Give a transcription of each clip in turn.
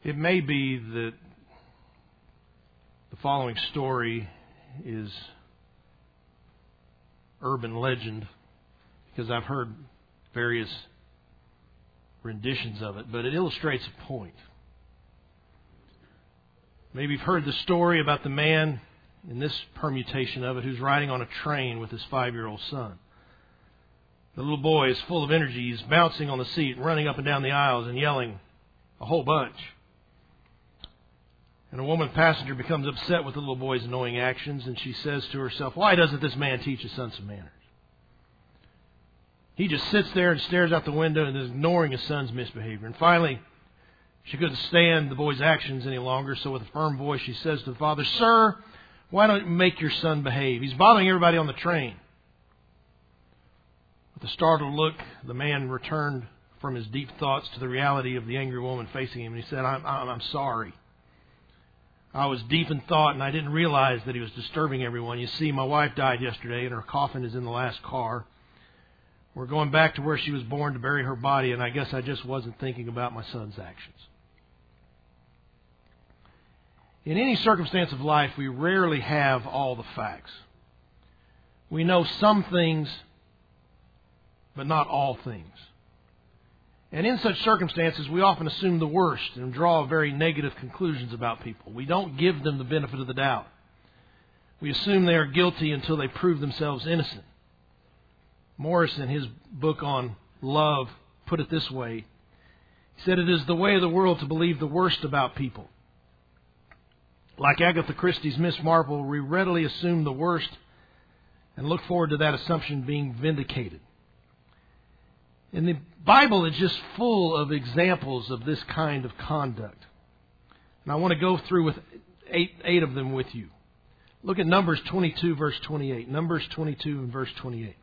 It may be that the following story is urban legend because I've heard various renditions of it, but it illustrates a point. Maybe you've heard the story about the man in this permutation of it who's riding on a train with his 5-year-old son. The little boy is full of energy. He's bouncing on the seat, running up and down the aisles and yelling a whole bunch. And a woman passenger becomes upset with the little boy's annoying actions, and she says to herself, "Why doesn't this man teach his son some manners?" He just sits there and stares out the window and is ignoring his son's misbehavior. And finally, she couldn't stand the boy's actions any longer, so with a firm voice she says to the father, "Sir, why don't you make your son behave? He's bothering everybody on the train." With a startled look, the man returned from his deep thoughts to the reality of the angry woman facing him, and he said, I'm sorry. I was deep in thought, and I didn't realize that he was disturbing everyone. You see, my wife died yesterday, and her coffin is in the last car. We're going back to where she was born to bury her body, and I guess I just wasn't thinking about my son's actions. In any circumstance of life, we rarely have all the facts. We know some things, but not all things. And in such circumstances, we often assume the worst and draw very negative conclusions about people. We don't give them the benefit of the doubt. We assume they are guilty until they prove themselves innocent. Morris, in his book on love, put it this way. He said, "It is the way of the world to believe the worst about people. Like Agatha Christie's Miss Marple, we readily assume the worst and look forward to that assumption being vindicated." And the Bible is just full of examples of this kind of conduct. And I want to go through with eight of them with you. Look at Numbers 22, verse 28. Numbers 22 and verse 28.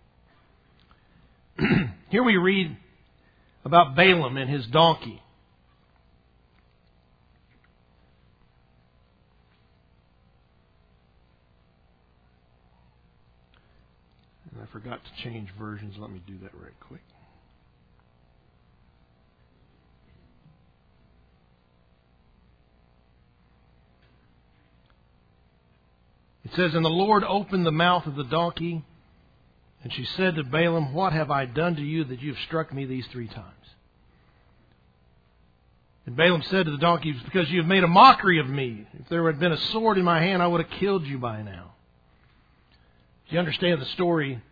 Here we read about Balaam and his donkey. And I forgot to change versions. Let me do that right quick. It says, "And the Lord opened the mouth of the donkey, and she said to Balaam, 'What have I done to you that you have struck me these 3 times?' And Balaam said to the donkey, 'It's because you have made a mockery of me. If there had been a sword in my hand, I would have killed you by now.'" If you understand the story,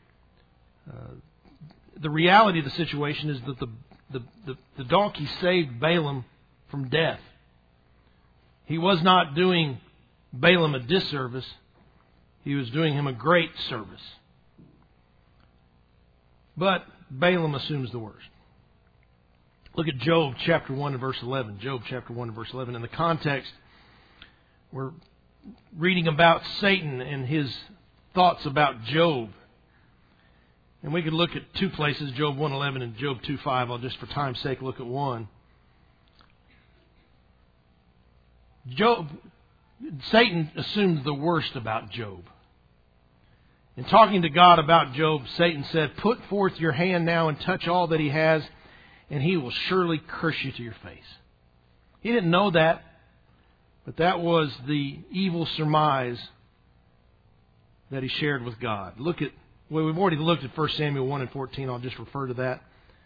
the reality of the situation is that the donkey saved Balaam from death. He was not doing Balaam a disservice. He was doing him a great service. But Balaam assumes the worst. Look at Job chapter 1 and verse 11. Job chapter 1 and verse 11. In the context, we're reading about Satan and his thoughts about Job. And we could look at 2 places, Job 1:11 and Job 2:5. I'll just for time's sake look at one. Satan assumed the worst about Job. In talking to God about Job, Satan said, "Put forth your hand now and touch all that he has, and he will surely curse you to your face." He didn't know that, but that was the evil surmise that he shared with God. We've already looked at 1 Samuel 1 and 14. I'll just refer to that.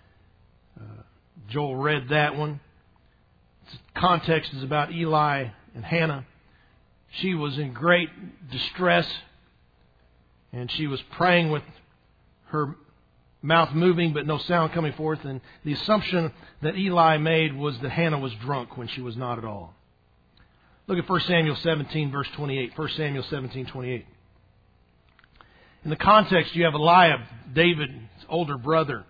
Joel read that one. The context is about Eli and Hannah. She was in great distress, and she was praying with her mouth moving but no sound coming forth. And the assumption that Eli made was that Hannah was drunk when she was not at all. Look at 1 Samuel 17, verse 28. 1 Samuel 17, 28. In the context, you have Eliab, David's older brother.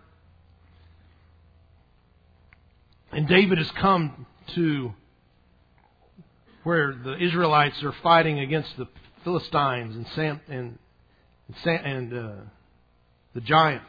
And David has come to where the Israelites are fighting against the Philistines and the giant.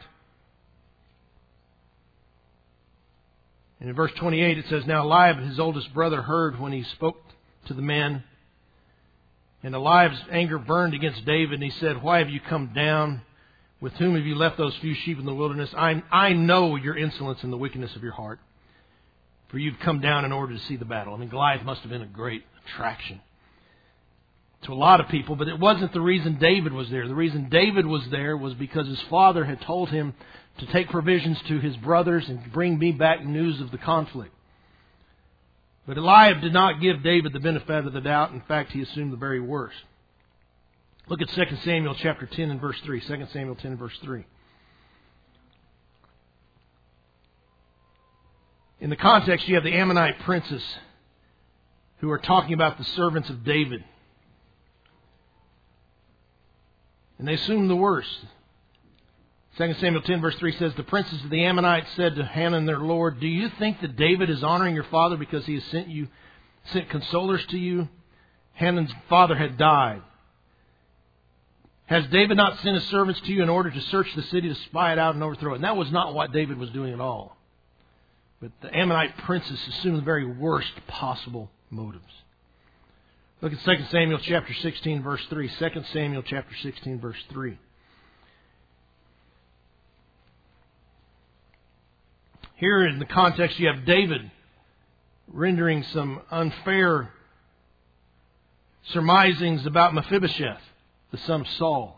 And in verse 28 it says, "Now Eliab, his oldest brother, heard when he spoke to the men. And Eliab's anger burned against David, and he said, 'Why have you come down? With whom have you left those few sheep in the wilderness? I know your insolence and the wickedness of your heart. for you to come down in order to see the battle. I mean, Goliath must have been a great attraction to a lot of people, but it wasn't the reason David was there. The reason David was there was because his father had told him to take provisions to his brothers and bring me back news of the conflict. But Eliab did not give David the benefit of the doubt. In fact, he assumed the very worst. Look at 2 Samuel chapter 10 and verse 3. 2 Samuel 10 and verse 3. In the context, you have the Ammonite princes who are talking about the servants of David. And they assume the worst. 2 Samuel 10 verse 3 says, the princes of the Ammonites said to Hanun their lord, do you think that David is honoring your father because he has sent consolers to you? Hanun's father had died. Has David not sent his servants to you in order to search the city, to spy it out and overthrow it? And that was not what David was doing at all. But the Ammonite princes assumed the very worst possible motives. Look at 2 Samuel chapter 16 verse 3. 2 Samuel chapter 16 verse 3. Here in the context you have David rendering some unfair surmisings about Mephibosheth, the son of Saul.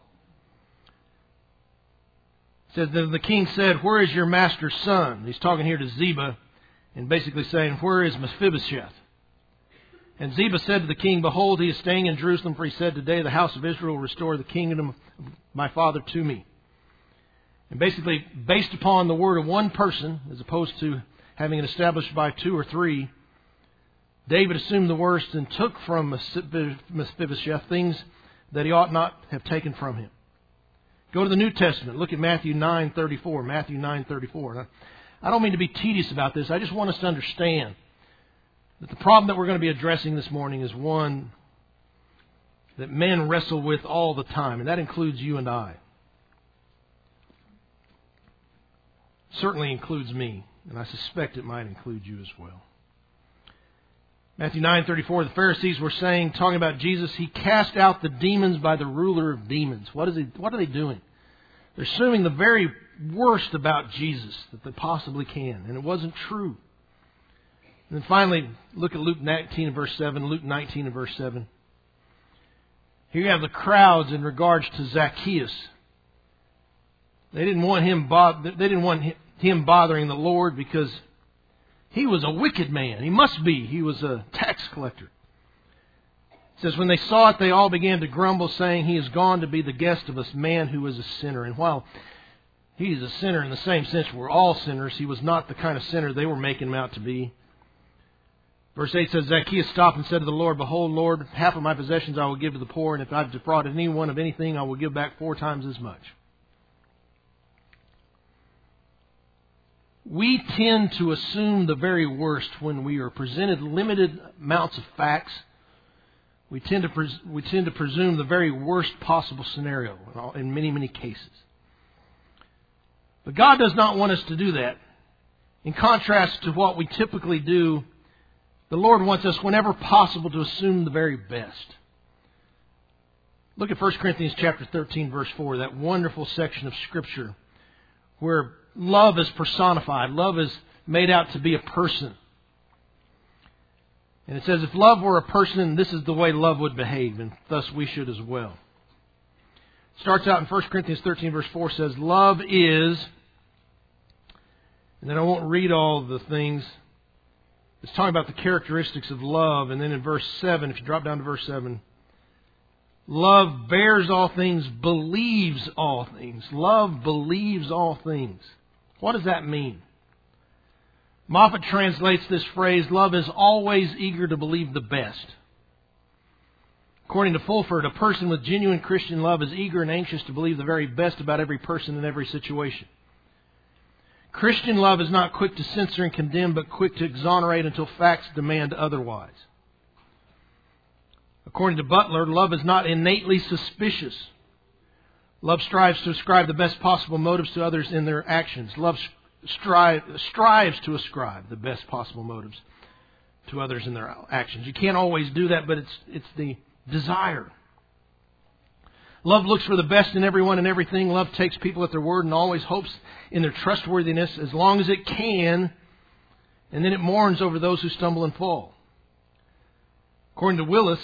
It says that the king said, where is your master's son? He's talking here to Ziba and basically saying, where is Mephibosheth? And Ziba said to the king, behold, he is staying in Jerusalem, for he said, today the house of Israel will restore the kingdom of my father to me. And basically, based upon the word of one person, as opposed to having it established by two or three, David assumed the worst and took from Mephibosheth things that he ought not have taken from him. Go to the New Testament. Look at Matthew 9:34. Matthew 9:34. I don't mean to be tedious about this. I just want us to understand that the problem that we're going to be addressing this morning is one that men wrestle with all the time, and that includes you and I. Certainly includes me, and I suspect it might include you as well. Matthew 9:34, the Pharisees were saying, talking about Jesus, he cast out the demons by the ruler of demons. What are they doing? They're assuming the very worst about Jesus that they possibly can, and it wasn't true. And then finally, look at Luke 19 and verse 7. Luke 19 and verse 7. Here you have the crowds in regards to Zacchaeus. They didn't want him bothering the Lord because he was a wicked man. He must be. He was a tax collector. It says, when they saw it, they all began to grumble, saying, he is gone to be the guest of a man who is a sinner. And while he is a sinner in the same sense we're all sinners, he was not the kind of sinner they were making him out to be. Verse 8 says, Zacchaeus stopped and said to the Lord, behold, Lord, half of my possessions I will give to the poor, and if I've defrauded anyone of anything, I will give back 4 times as much. We tend to assume the very worst when we are presented limited amounts of facts. We tend to presume the very worst possible scenario in many, many cases. But God does not want us to do that. In contrast to what we typically do, the Lord wants us, whenever possible, to assume the very best. Look at 1 Corinthians chapter 13, verse 4, that wonderful section of Scripture where love is personified. Love is made out to be a person. And it says, if love were a person, this is the way love would behave, and thus we should as well. It starts out in 1 Corinthians 13, verse 4, says, love is, and then I won't read all the things. It's talking about the characteristics of love. And then in verse 7, if you drop down to verse 7, love bears all things, believes all things. Love believes all things. What does that mean? Moffat translates this phrase, love is always eager to believe the best. According to Fulford, a person with genuine Christian love is eager and anxious to believe the very best about every person in every situation. Christian love is not quick to censor and condemn, but quick to exonerate until facts demand otherwise. According to Butler, love is not innately suspicious. Love strives to ascribe the best possible motives to others in their actions. Love strives to ascribe the best possible motives to others in their actions. You can't always do that, but it's the desire. Love looks for the best in everyone and everything. Love takes people at their word and always hopes in their trustworthiness. As long as it can, And then it mourns over those who stumble and fall. According to Willis,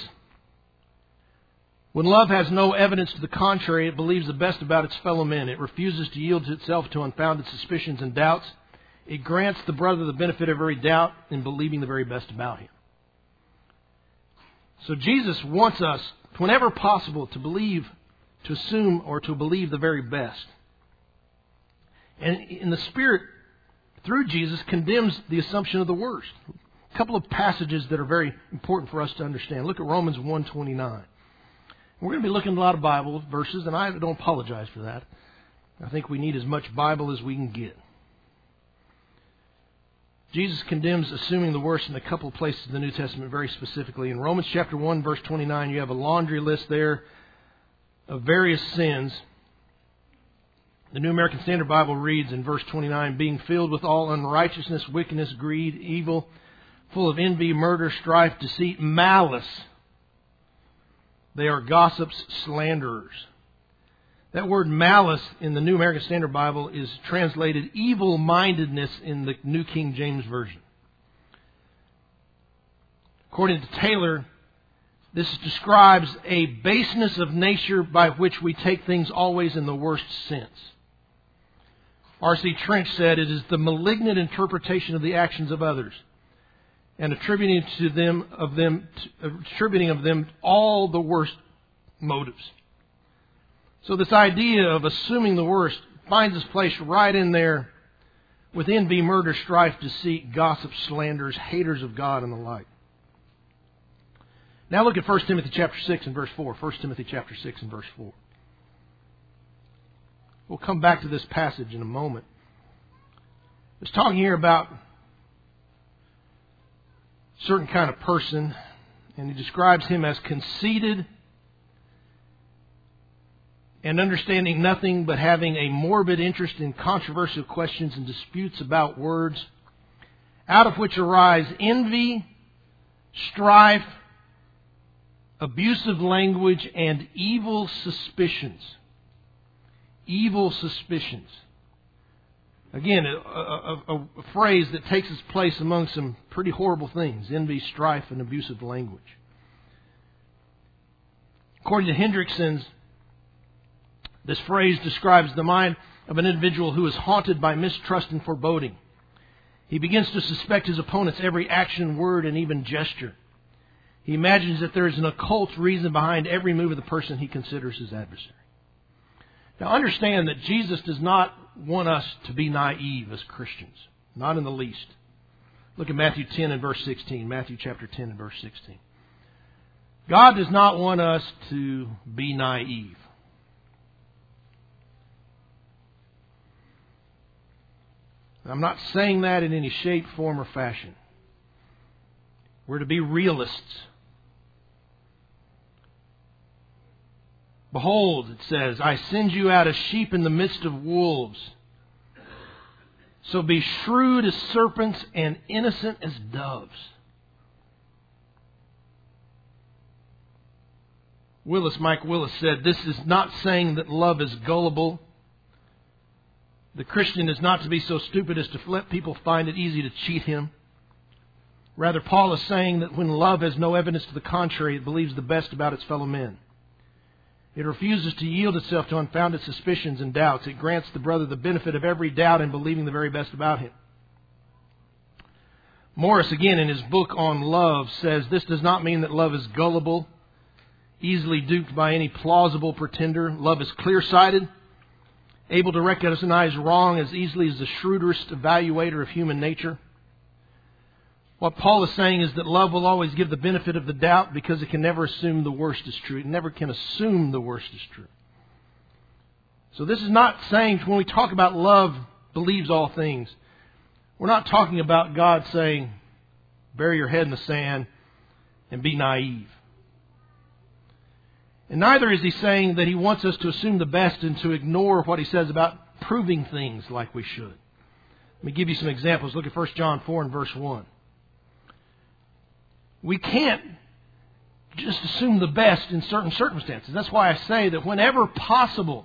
when love has no evidence to the contrary, it believes the best about its fellow men. It refuses to yield to itself to unfounded suspicions and doubts. It grants the brother the benefit of every doubt in believing the very best about him. So Jesus wants us, whenever possible, to believe, to assume, or to believe the very best. And in the Spirit, through Jesus, condemns the assumption of the worst. A couple of passages that are very important for us to understand. Look at Romans 1:29. We're going to be looking at a lot of Bible verses, and I don't apologize for that. I think we need as much Bible as we can get. Jesus condemns assuming the worst in a couple of places in the New Testament very specifically. In Romans chapter 1, verse 29, you have a laundry list there of various sins. The New American Standard Bible reads in verse 29, being filled with all unrighteousness, wickedness, greed, evil, full of envy, murder, strife, deceit, malice. They are gossips, slanderers. That word malice in the New American Standard Bible is translated evil-mindedness in the New King James Version. According to Taylor, this describes a baseness of nature by which we take things always in the worst sense. R.C. Trench said it is the malignant interpretation of the actions of others and attributing of them all the worst motives. So this idea of assuming the worst finds its place right in there with envy, murder, strife, deceit, gossip, slanders, haters of God, and the like. Now look at 1 Timothy chapter 6 and verse 4. 1 Timothy chapter 6 and verse 4. We'll come back to this passage in a moment. It's talking here about a certain kind of person, and he describes him as conceited and understanding nothing but having a morbid interest in controversial questions and disputes about words, out of which arise envy, strife, abusive language, and evil suspicions. Evil suspicions. Again, a phrase that takes its place among some pretty horrible things. Envy, strife, and abusive language. According to Hendrickson, this phrase describes the mind of an individual who is haunted by mistrust and foreboding. He begins to suspect his opponent's every action, word, and even gesture. He imagines that there is an occult reason behind every move of the person he considers his adversary. Now understand that Jesus does not want us to be naive as Christians. Not in the least. Look at Matthew 10 and verse 16. Matthew chapter 10 and verse 16. God does not want us to be naive. I'm not saying that in any shape, form, or fashion. We're to be realists. Behold, it says, I send you out as sheep in the midst of wolves. So be shrewd as serpents and innocent as doves. Mike Willis said, this is not saying that love is gullible. The Christian is not to be so stupid as to let people find it easy to cheat him. Rather, Paul is saying that when love has no evidence to the contrary, it believes the best about its fellow men. It refuses to yield itself to unfounded suspicions and doubts. It grants the brother the benefit of every doubt in believing the very best about him. Morris, again, in his book on love, says this does not mean that love is gullible, easily duped by any plausible pretender. Love is clear-sighted, able to recognize wrong as easily as the shrewdest evaluator of human nature. What Paul is saying is that love will always give the benefit of the doubt because it can never assume the worst is true. It never can assume the worst is true. So this is not saying when we talk about love believes all things, we're not talking about God saying, bury your head in the sand and be naive. And neither is he saying that he wants us to assume the best and to ignore what he says about proving things like we should. Let me give you some examples. Look at 1 John 4 and verse 1. We can't just assume the best in certain circumstances. That's why I say that whenever possible,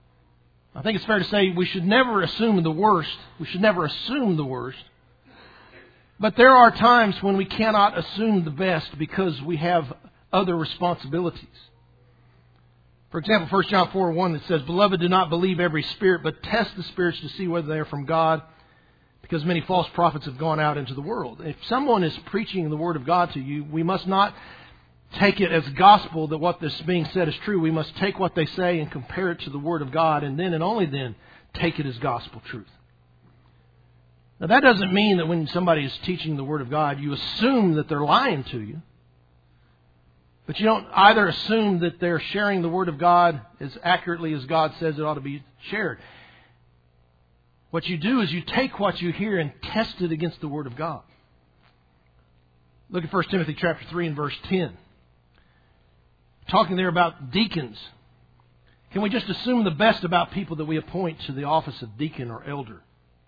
I think it's fair to say we should never assume the worst. We should never assume the worst. But there are times when we cannot assume the best because we have other responsibilities. For example, 1 John 4:1 it says, "Beloved, do not believe every spirit, but test the spirits to see whether they are from God, because many false prophets have gone out into the world." If someone is preaching the Word of God to you, we must not take it as gospel that what is being said is true. We must take what they say and compare it to the Word of God, and then and only then take it as gospel truth. Now that doesn't mean that when somebody is teaching the Word of God, you assume that they're lying to you. But you don't either assume that they're sharing the Word of God as accurately as God says it ought to be shared. What you do is you take what you hear and test it against the Word of God. Look at 1 Timothy chapter 3 and verse 10. Talking there about deacons. Can we just assume the best about people that we appoint to the office of deacon or elder?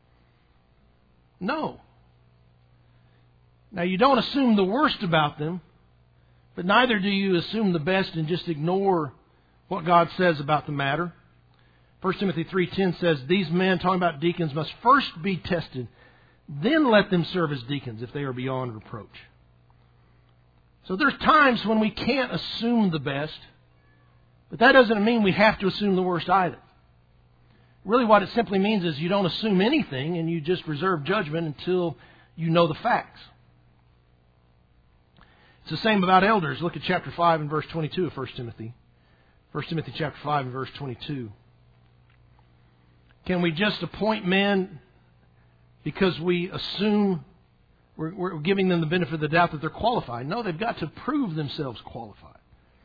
No. Now you don't assume the worst about them, but neither do you assume the best and just ignore what God says about the matter. 1 Timothy 3:10 says, "These men," talking about deacons, "must first be tested, then let them serve as deacons if they are beyond reproach." So there's times when we can't assume the best, but that doesn't mean we have to assume the worst either. Really what it simply means is you don't assume anything and you just reserve judgment until you know the facts. It's the same about elders. Look at chapter 5 and verse 22 of 1 Timothy. 1 Timothy chapter 5 and verse 22. Can we just appoint men because we assume we're giving them the benefit of the doubt that they're qualified? No, they've got to prove themselves qualified.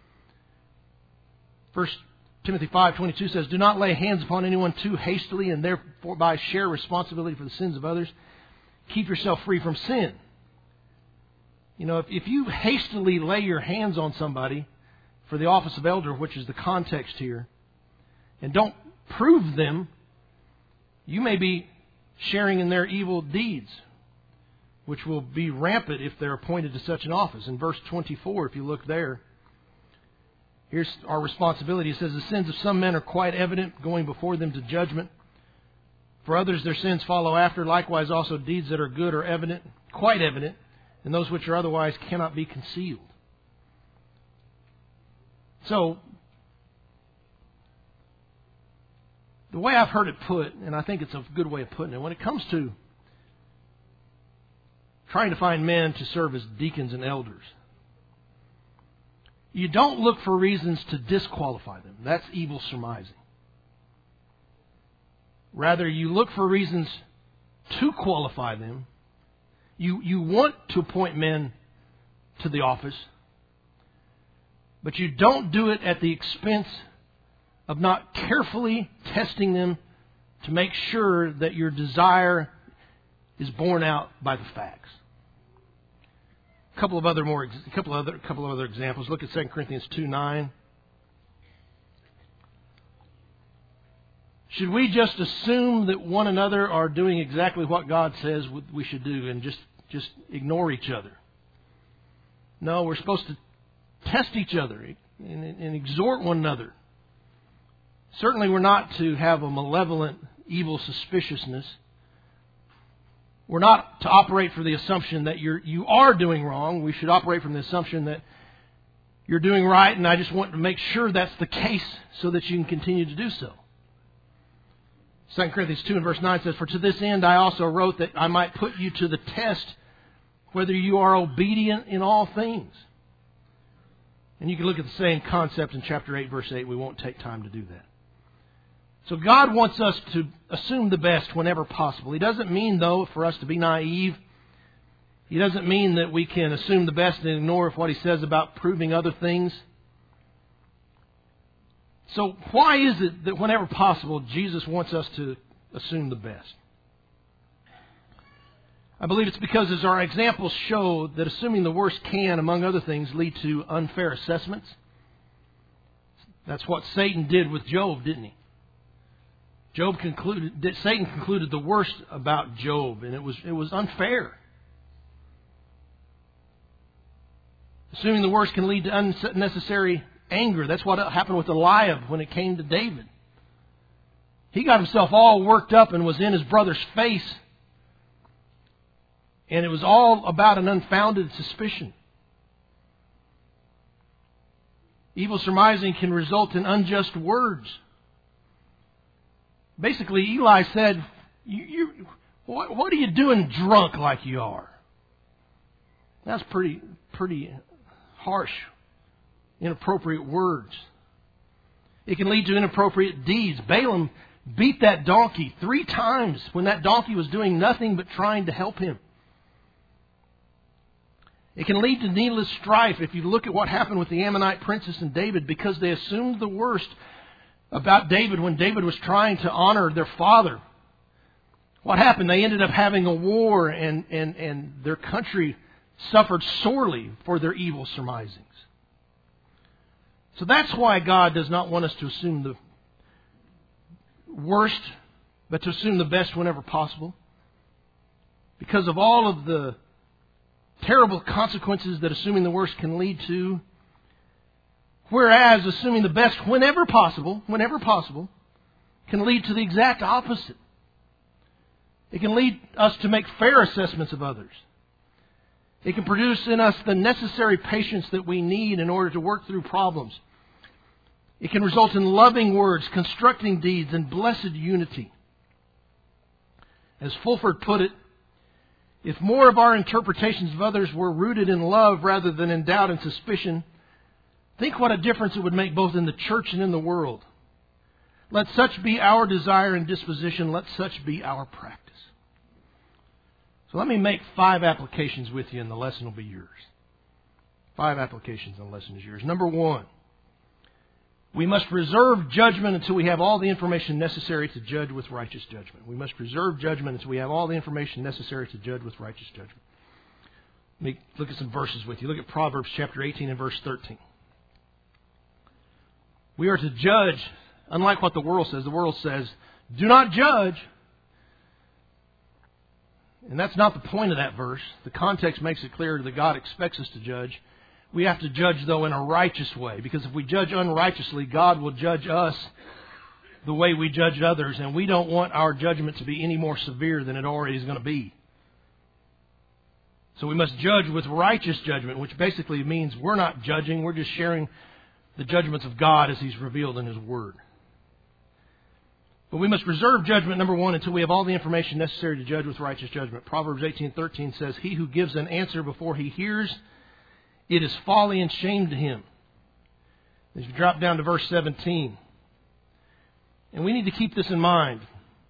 1 Timothy 5:22 says, "Do not lay hands upon anyone too hastily and thereby share responsibility for the sins of others. Keep yourself free from sin." You know, if you hastily lay your hands on somebody for the office of elder, which is the context here, and don't prove them, you may be sharing in their evil deeds, which will be rampant if they're appointed to such an office. In verse 24, if you look there, here's our responsibility. It says, "The sins of some men are quite evident, going before them to judgment. For others their sins follow after. Likewise also deeds that are good are evident, quite evident, and those which are otherwise cannot be concealed." So, the way I've heard it put, and I think it's a good way of putting it, when it comes to trying to find men to serve as deacons and elders, you don't look for reasons to disqualify them. That's evil surmising. Rather, you look for reasons to qualify them. You want to appoint men to the office, but you don't do it at the expense of not carefully testing them to make sure that your desire is borne out by the facts. A couple of other examples. Look at 2 Corinthians 2:9. Should we just assume that one another are doing exactly what God says we should do and just ignore each other? No, we're supposed to test each other and exhort one another. Certainly we're not to have a malevolent, evil suspiciousness. We're not to operate from the assumption that you are doing wrong. We should operate from the assumption that you're doing right, and I just want to make sure that's the case so that you can continue to do so. 2 Corinthians 2 and verse 9 says, "For to this end I also wrote that I might put you to the test whether you are obedient in all things." And you can look at the same concept in chapter 8, verse 8. We won't take time to do that. So God wants us to assume the best whenever possible. He doesn't mean, though, for us to be naive. He doesn't mean that we can assume the best and ignore what He says about proving other things. So why is it that whenever possible, Jesus wants us to assume the best? I believe it's because, as our examples show, that assuming the worst can, among other things, lead to unfair assessments. That's what Satan did with Job, didn't he? Satan concluded the worst about Job, and it was unfair. Assuming the worst can lead to unnecessary anger. That's what happened with Eliab when it came to David. He got himself all worked up and was in his brother's face. And it was all about an unfounded suspicion. Evil surmising can result in unjust words. Basically, Eli said, what are you doing drunk like you are? That's pretty harsh, inappropriate words. It can lead to inappropriate deeds. Balaam beat that donkey 3 times when that donkey was doing nothing but trying to help him. It can lead to needless strife if you look at what happened with the Ammonite princess and David, because they assumed the worst about David when David was trying to honor their father. What happened? They ended up having a war, and their country suffered sorely for their evil surmisings. So that's why God does not want us to assume the worst, but to assume the best whenever possible. Because of all of the terrible consequences that assuming the worst can lead to. Whereas assuming the best whenever possible, can lead to the exact opposite. It can lead us to make fair assessments of others. It can produce in us the necessary patience that we need in order to work through problems. It can result in loving words, constructing deeds, and blessed unity. As Fulford put it, if more of our interpretations of others were rooted in love rather than in doubt and suspicion, think what a difference it would make both in the church and in the world. Let such be our desire and disposition. Let such be our practice. So let me make 5 applications with you, and the lesson will be yours. 5 applications, and the lesson is yours. Number 1, we must reserve judgment until we have all the information necessary to judge with righteous judgment. We must reserve judgment until we have all the information necessary to judge with righteous judgment. Let me look at some verses with you. Look at Proverbs chapter 18 and verse 13. We are to judge, unlike what the world says. The world says, do not judge. And that's not the point of that verse. The context makes it clear that God expects us to judge. We have to judge, though, in a righteous way. Because if we judge unrighteously, God will judge us the way we judge others. And we don't want our judgment to be any more severe than it already is going to be. So we must judge with righteous judgment, which basically means we're not judging. We're just sharing the judgments of God as He's revealed in His Word. But we must reserve judgment, number 1, until we have all the information necessary to judge with righteous judgment. Proverbs 18:13 says, he who gives an answer before he hears, it is folly and shame to him. As you drop down to verse 17. And we need to keep this in mind.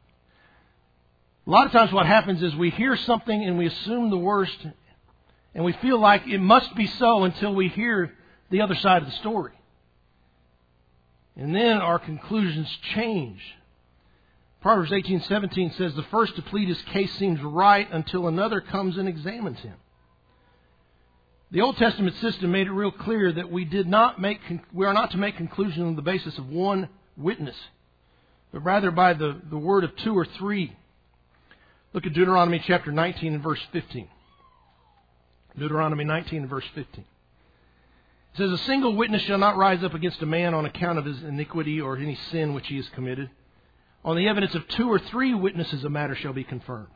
A lot of times what happens is we hear something and we assume the worst, and we feel like it must be so until we hear the other side of the story. And then our conclusions change. Proverbs 18:17 says, the first to plead his case seems right until another comes and examines him. The Old Testament system made it real clear that we are not to make conclusions on the basis of one witness, but rather by the word of 2 or 3. Look at Deuteronomy chapter 19 and verse 15. Deuteronomy 19 and verse 15. It says, a single witness shall not rise up against a man on account of his iniquity or any sin which he has committed. On the evidence of 2 or 3 witnesses a matter shall be confirmed.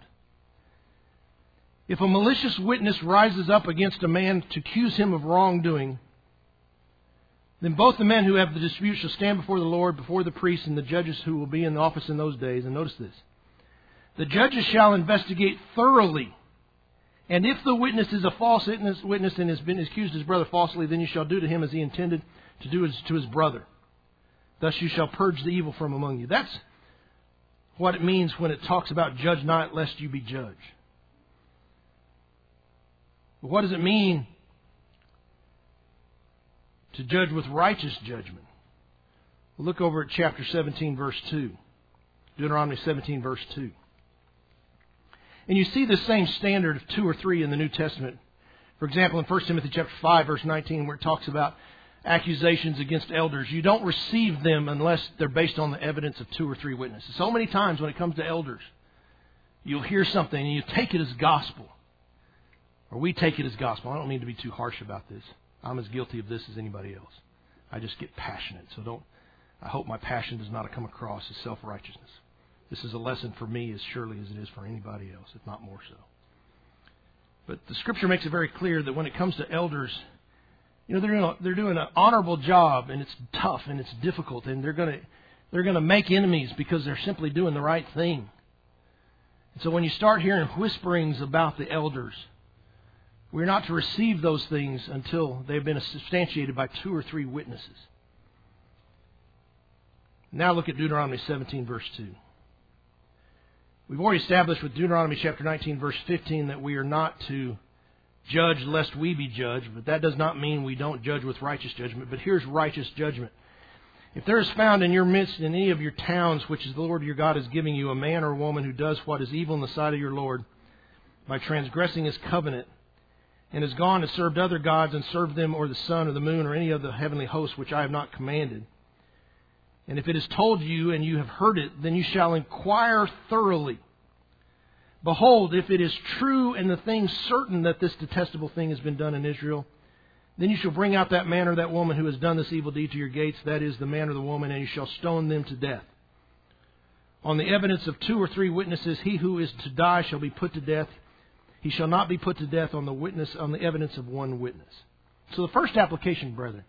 If a malicious witness rises up against a man to accuse him of wrongdoing, then both the men who have the dispute shall stand before the Lord, before the priests and the judges who will be in the office in those days. And notice this. The judges shall investigate thoroughly. And if the witness is a false witness and has been accused his brother falsely, then you shall do to him as he intended to do to his brother. Thus you shall purge the evil from among you. That's what it means when it talks about judge not lest you be judged. But what does it mean to judge with righteous judgment? We'll look over at chapter 17, verse 2. Deuteronomy 17, verse 2. And you see the same standard of 2 or 3 in the New Testament. For example, in 1 Timothy chapter 5, verse 19, where it talks about accusations against elders. You don't receive them unless they're based on the evidence of 2 or 3 witnesses. So many times when it comes to elders, you'll hear something and you take it as gospel. Or we take it as gospel. I don't mean to be too harsh about this. I'm as guilty of this as anybody else. I just get passionate. So I hope my passion does not come across as self-righteousness. This is a lesson for me as surely as it is for anybody else, if not more so. But the Scripture makes it very clear that when it comes to elders, they're doing an honorable job, and it's tough and it's difficult, and they're going to make enemies because they're simply doing the right thing. And so when you start hearing whisperings about the elders, we're not to receive those things until they've been substantiated by 2 or 3 witnesses. Now look at Deuteronomy 17, verse 2. We've already established with Deuteronomy chapter 19, verse 15, that we are not to judge lest we be judged, but that does not mean we don't judge with righteous judgment. But here's righteous judgment. If there is found in your midst, in any of your towns, which the Lord your God is giving you, a man or woman who does what is evil in the sight of your Lord, by transgressing His covenant, and has gone and served other gods, and served them, or the sun, or the moon, or any of the heavenly hosts which I have not commanded, and if it is told you, and you have heard it, then you shall inquire thoroughly. Behold, if it is true and the thing certain that this detestable thing has been done in Israel, then you shall bring out that man or that woman who has done this evil deed to your gates, that is, the man or the woman, and you shall stone them to death. On the evidence of 2 or 3 witnesses, he who is to die shall be put to death. He shall not be put to death on the evidence of 1 witness. So the first application, brethren,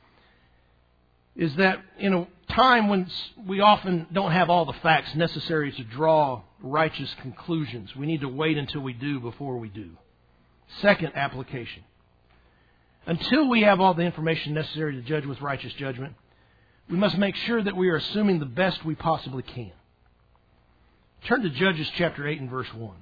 is that in a time when we often don't have all the facts necessary to draw righteous conclusions, we need to wait until we do before we do. Second application. Until we have all the information necessary to judge with righteous judgment, we must make sure that we are assuming the best we possibly can. Turn to Judges chapter 8 and verse 1.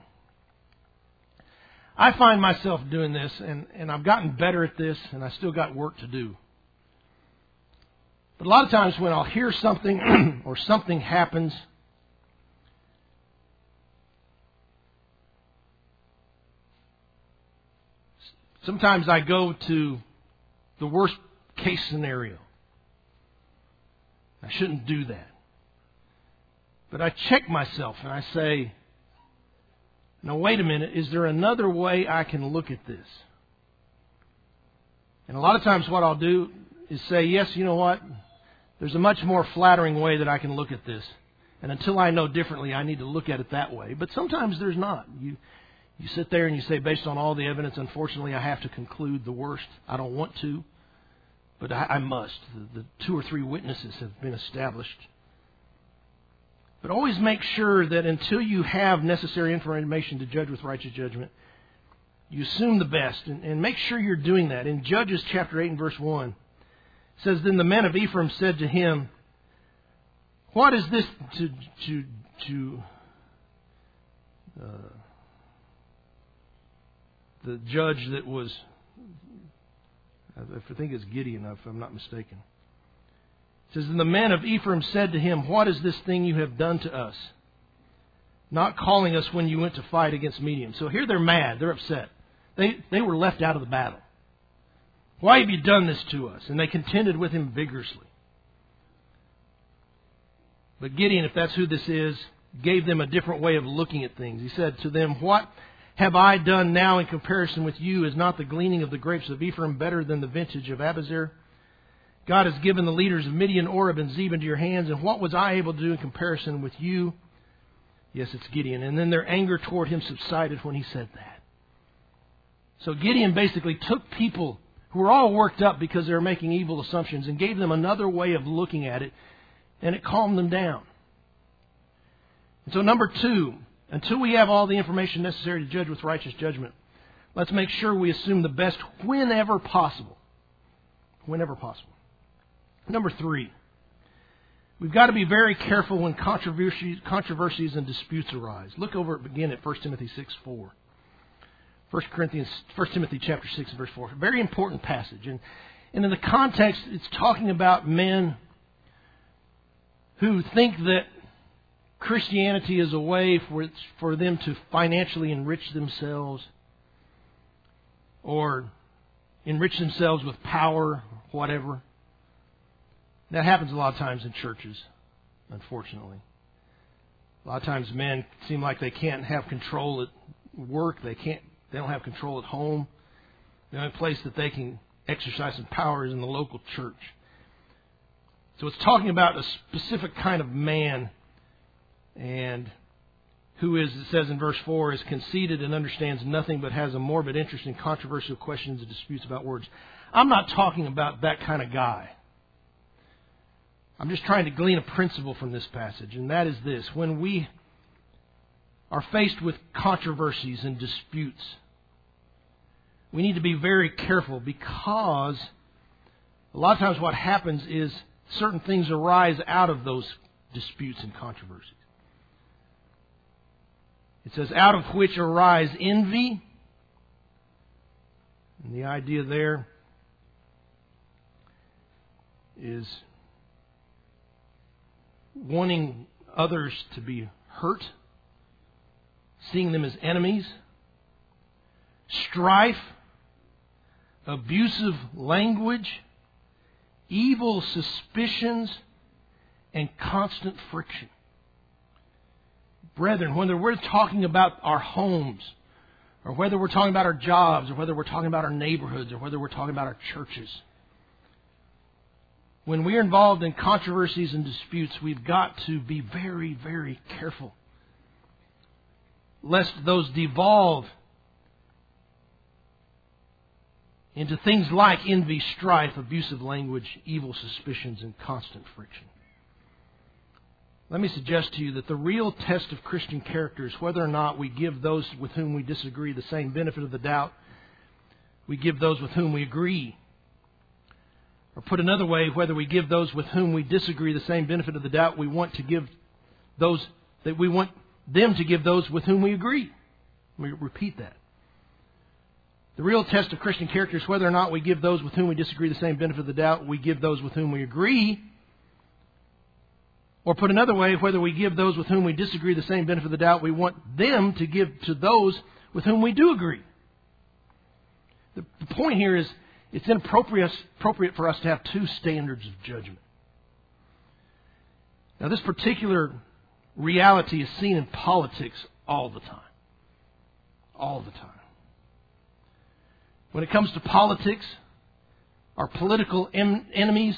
I find myself doing this, and I've gotten better at this, and I still got work to do. But a lot of times when I'll hear something or something happens, sometimes I go to the worst case scenario. I shouldn't do that. But I check myself and I say, now wait a minute, is there another way I can look at this? And a lot of times what I'll do is say, yes, you know what? There's a much more flattering way that I can look at this. And until I know differently, I need to look at it that way. But sometimes there's not. You sit there and you say, based on all the evidence, unfortunately, I have to conclude the worst. I don't want to, but I must. The 2 or 3 witnesses have been established. But always make sure that until you have necessary information to judge with righteous judgment, you assume the best. And make sure you're doing that. In Judges chapter 8 and verse 1, it says, Then the men of Ephraim said to him, What is this the judge that was, I think it's Gideon, if I'm not mistaken. It says, And the men of Ephraim said to him, What is this thing you have done to us? Not calling us when you went to fight against Midian. So here they're mad. They're upset. They were left out of the battle. Why have you done this to us? And they contended with him vigorously. But Gideon, if that's who this is, gave them a different way of looking at things. He said to them, What have I done now in comparison with you? Is not the gleaning of the grapes of Ephraim better than the vintage of Abiezer? God has given the leaders of Midian, Oreb, and Zeb into your hands. And what was I able to do in comparison with you? Yes, it's Gideon. And then their anger toward him subsided when he said that. So Gideon basically took people who were all worked up because they were making evil assumptions and gave them another way of looking at it, and it calmed them down. And so number 2, until we have all the information necessary to judge with righteous judgment, let's make sure we assume the best whenever possible. Whenever possible. Number 3, we've got to be very careful when controversies and disputes arise. Look over again at 1 Timothy 6:4. 1 Timothy chapter 6 verse 4. Very important passage. And in the context, it's talking about men who think that Christianity is a way for them to financially enrich themselves or enrich themselves with power, whatever. That happens a lot of times in churches, unfortunately. A lot of times men seem like they can't have control at work. They don't have control at home. The only place that they can exercise some power is in the local church. So it's talking about a specific kind of man and who is, it says in verse 4, is conceited and understands nothing but has a morbid interest in controversial questions and disputes about words. I'm not talking about that kind of guy. I'm just trying to glean a principle from this passage, and that is this. When we are faced with controversies and disputes, we need to be very careful, because a lot of times what happens is certain things arise out of those disputes and controversies. It says, out of which arise envy. And the idea there is wanting others to be hurt, seeing them as enemies, strife, abusive language, evil suspicions, and constant friction. Brethren, whether we're talking about our homes, or whether we're talking about our jobs, or whether we're talking about our neighborhoods, or whether we're talking about our churches, when we're involved in controversies and disputes, we've got to be very, very careful, lest those devolve into things like envy, strife, abusive language, evil suspicions, and constant friction. Let me suggest to you that the real test of Christian character is whether or not we give those with whom we disagree the same benefit of the doubt we give those with whom we agree. Or put another way, whether we give those with whom we disagree the same benefit of the doubt we want to give those that we want them to give those with whom we agree. Let me repeat that. The real test of Christian character is whether or not we give those with whom we disagree the same benefit of the doubt we give those with whom we agree. Or put another way, whether we give those with whom we disagree the same benefit of the doubt we want them to give to those with whom we do agree. The point here is it's inappropriate for us to have two standards of judgment. Now, this particular reality is seen in politics all the time. All the time. When it comes to politics, our political enemies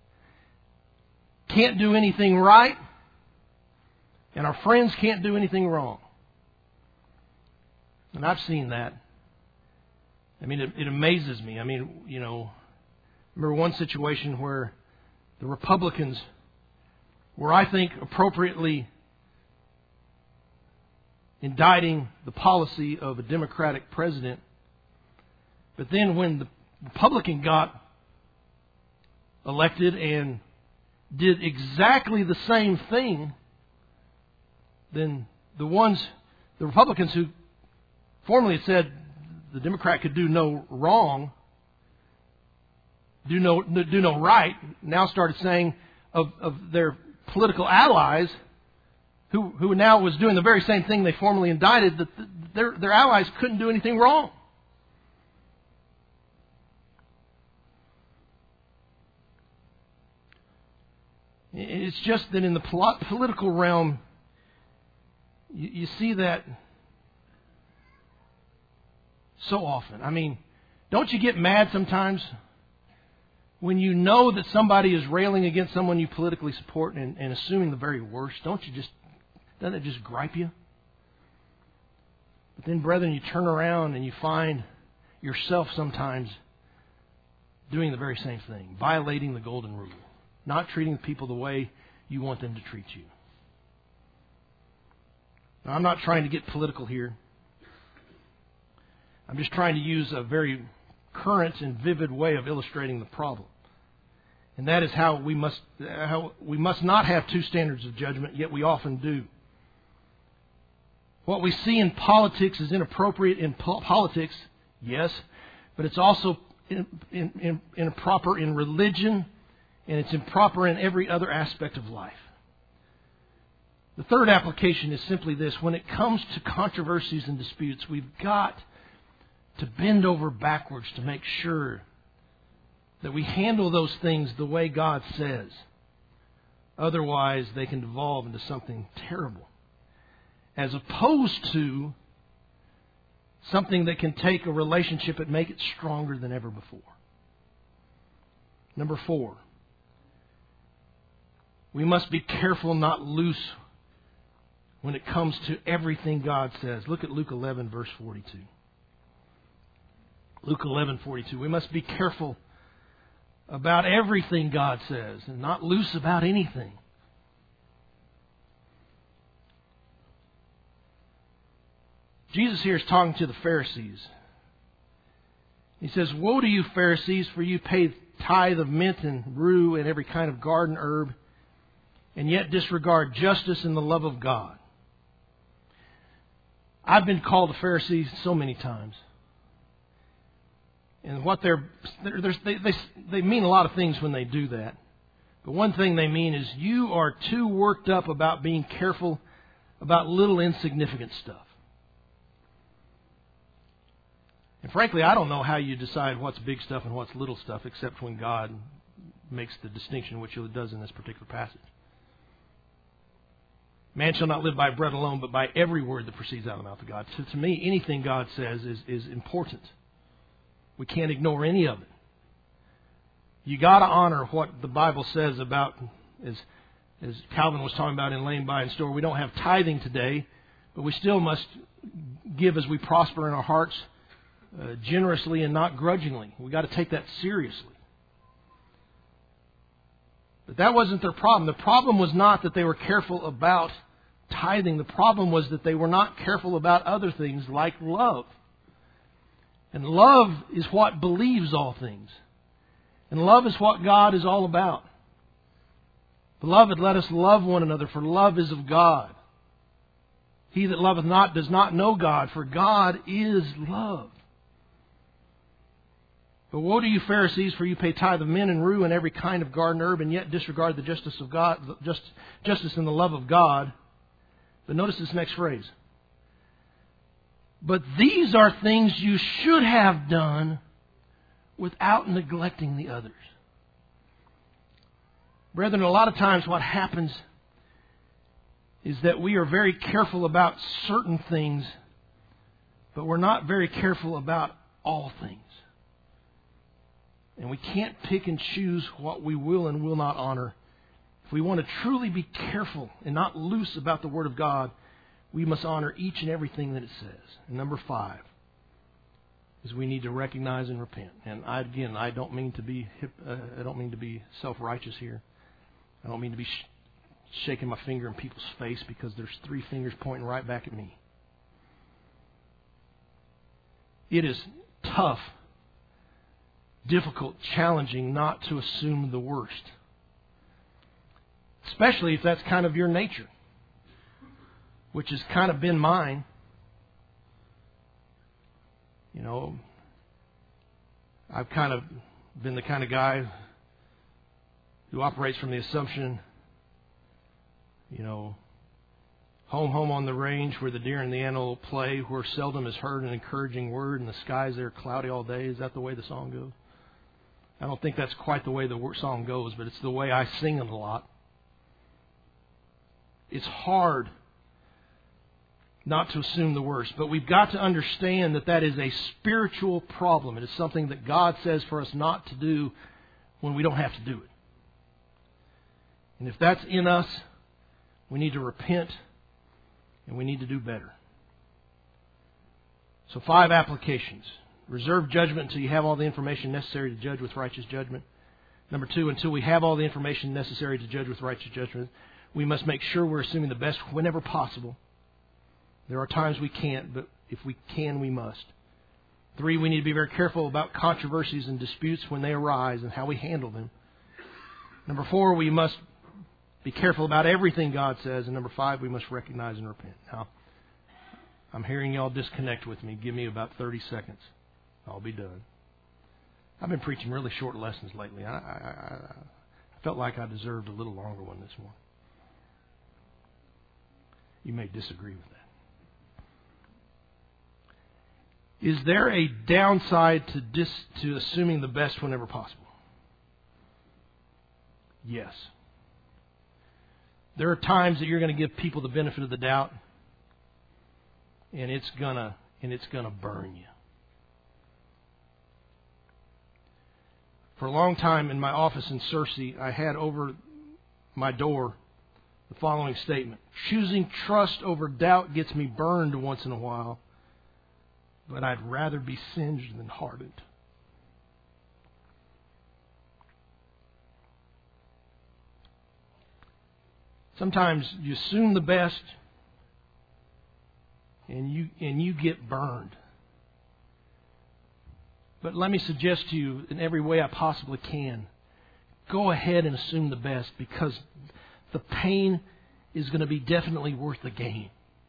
can't do anything right, and our friends can't do anything wrong. And I've seen that. I mean, it amazes me. I mean, you know, I remember one situation where the Republicans were, I think, appropriately indicting the policy of a Democratic president. But then when the Republican got elected and did exactly the same thing, then the Republicans who formerly had said the Democrat could do no wrong, do no right, now started saying of their political allies, who now was doing the very same thing they formerly indicted, that their allies couldn't do anything wrong. It's just that in the political realm, you see that so often. I mean, don't you get mad sometimes when you know that somebody is railing against someone you politically support and assuming the very worst? Doesn't it just gripe you? But then, brethren, you turn around and you find yourself sometimes doing the very same thing, violating the golden rule. Not treating people the way you want them to treat you. Now, I'm not trying to get political here. I'm just trying to use a very current and vivid way of illustrating the problem. And that is how we must not have two standards of judgment, yet we often do. What we see in politics is inappropriate in politics, yes, but it's also improper in religion, and it's improper in every other aspect of life. The third application is simply this. When it comes to controversies and disputes, we've got to bend over backwards to make sure that we handle those things the way God says. Otherwise, they can devolve into something terrible, as opposed to something that can take a relationship and make it stronger than ever before. Number 4. We must be careful not loose when it comes to everything God says. Look at Luke 11, verse 42. Luke 11:42. We must be careful about everything God says and not loose about anything. Jesus here is talking to the Pharisees. He says, "Woe to you, Pharisees, for you pay tithe of mint and rue and every kind of garden herb, and yet disregard justice and the love of God." I've been called a Pharisee so many times. And what they mean a lot of things when they do that. But one thing they mean is you are too worked up about being careful about little insignificant stuff. And frankly, I don't know how you decide what's big stuff and what's little stuff, except when God makes the distinction, which He does in this particular passage. Man shall not live by bread alone, but by every word that proceeds out of the mouth of God. So to me, anything God says is important. We can't ignore any of it. You got to honor what the Bible says about, as Calvin was talking about in laying by and store. We don't have tithing today, but we still must give as we prosper in our hearts, generously and not grudgingly. We got to take that seriously. But that wasn't their problem. The problem was not that they were careful about tithing. The problem was that they were not careful about other things like love. And love is what believes all things. And love is what God is all about. Beloved, let us love one another, for love is of God. He that loveth not does not know God, for God is love. But woe to you, Pharisees, for you pay tithe of mint and rue and every kind of garden herb, and yet disregard the justice of God, justice and the love of God. But notice this next phrase. But these are things you should have done without neglecting the others. Brethren, a lot of times what happens is that we are very careful about certain things, but we're not very careful about all things. And we can't pick and choose what we will and will not honor. If we want to truly be careful and not loose about the Word of God, we must honor each and everything that it says. And number 5 is we need to recognize and repent. And I don't mean to be self-righteous here. I don't mean to be shaking my finger in people's face because there's 3 fingers pointing right back at me. It is tough, difficult, challenging not to assume the worst. Especially if that's kind of your nature, which has kind of been mine. You know, I've kind of been the kind of guy who operates from the assumption, you know, home on the range where the deer and the antelope play, where seldom is heard an encouraging word and the skies there cloudy all day. Is that the way the song goes? I don't think that's quite the way the song goes, but it's the way I sing it a lot. It's hard not to assume the worst, but we've got to understand that that is a spiritual problem. It is something that God says for us not to do when we don't have to do it. And if that's in us, we need to repent and we need to do better. So 5 applications. Reserve judgment until you have all the information necessary to judge with righteous judgment. Number 2, until we have all the information necessary to judge with righteous judgment, we must make sure we're assuming the best whenever possible. There are times we can't, but if we can, we must. 3, we need to be very careful about controversies and disputes when they arise and how we handle them. Number 4, we must be careful about everything God says. And number 5, we must recognize and repent. Now, I'm hearing y'all disconnect with me. Give me about 30 seconds. I'll be done. I've been preaching really short lessons lately. I felt like I deserved a little longer one this morning. You may disagree with that. Is there a downside to assuming the best whenever possible? Yes. There are times that you're going to give people the benefit of the doubt, and it's gonna burn you. For a long time in my office in Searcy, I had over my door the following statement: choosing trust over doubt gets me burned once in a while, but I'd rather be singed than hardened. Sometimes you assume the best and you get burned. But let me suggest to you, in every way I possibly can, go ahead and assume the best, because the pain is going to be definitely worth the gain.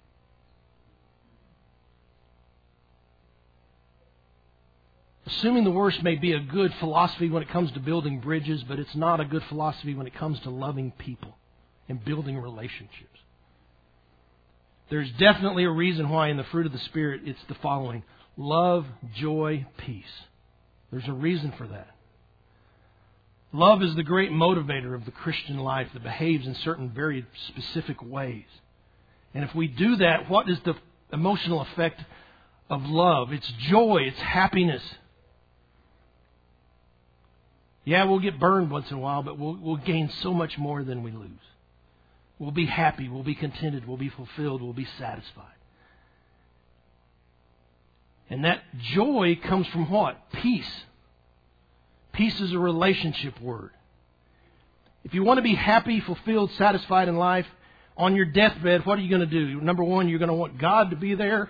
Assuming the worst may be a good philosophy when it comes to building bridges, but it's not a good philosophy when it comes to loving people and building relationships. There's definitely a reason why in the fruit of the Spirit it's the following: love, joy, peace. There's a reason for that. Love is the great motivator of the Christian life that behaves in certain very specific ways. And if we do that, what is the emotional effect of love? It's joy, it's happiness. Yeah, we'll get burned once in a while, but we'll gain so much more than we lose. We'll be happy, we'll be contented, we'll be fulfilled, we'll be satisfied. And that joy comes from what? Peace. Peace is a relationship word. If you want to be happy, fulfilled, satisfied in life, on your deathbed, what are you going to do? Number one, you're going to want God to be there.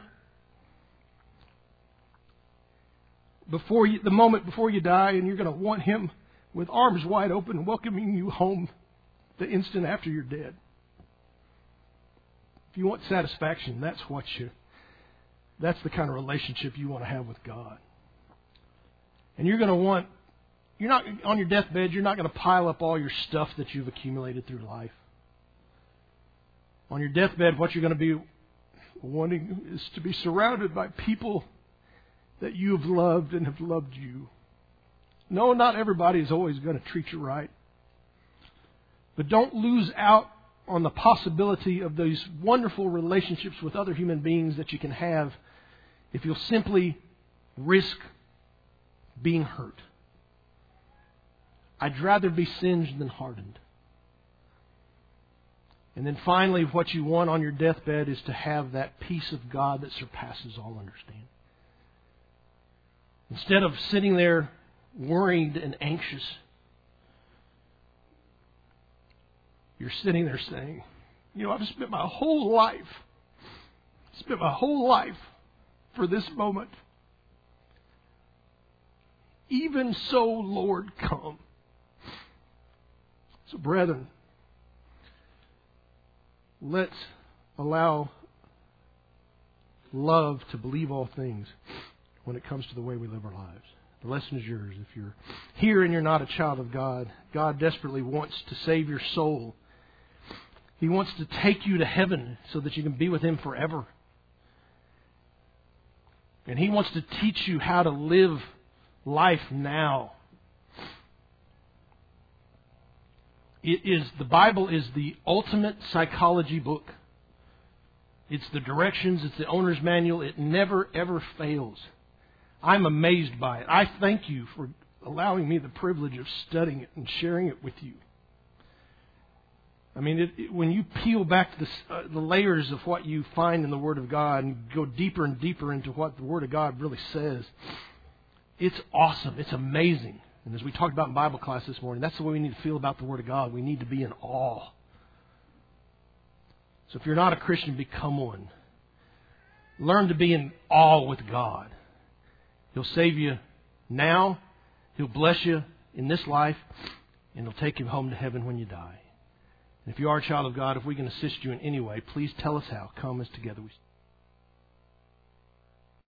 The moment before you die, and you're going to want Him with arms wide open, welcoming you home the instant after you're dead. If you want satisfaction, that's the kind of relationship you want to have with God. And you're not on your deathbed, you're not going to pile up all your stuff that you've accumulated through life. On your deathbed, what you're going to be wanting is to be surrounded by people that you have loved and have loved you. No, not everybody is always going to treat you right. But don't lose out on the possibility of those wonderful relationships with other human beings that you can have if you'll simply risk being hurt. I'd rather be singed than hardened. And then finally, what you want on your deathbed is to have that peace of God that surpasses all understanding. Instead of sitting there worried and anxious, you're sitting there saying, I've spent my whole life for this moment. Even so, Lord, come. So, brethren, let's allow love to believe all things when it comes to the way we live our lives. The lesson is yours. If you're here and you're not a child of God, God desperately wants to save your soul. He wants to take you to heaven so that you can be with Him forever. And He wants to teach you how to live life now. The Bible is the ultimate psychology book. It's the directions, it's the owner's manual. It never, ever fails. I'm amazed by it. I thank you for allowing me the privilege of studying it and sharing it with you. I mean, when you peel back the layers of what you find in the Word of God and go deeper and deeper into what the Word of God really says, it's awesome. It's amazing. And as we talked about in Bible class this morning, that's the way we need to feel about the Word of God. We need to be in awe. So if you're not a Christian, become one. Learn to be in awe with God. He'll save you now. He'll bless you in this life. And He'll take you home to heaven when you die. And if you are a child of God, if we can assist you in any way, please tell us how. Come as together we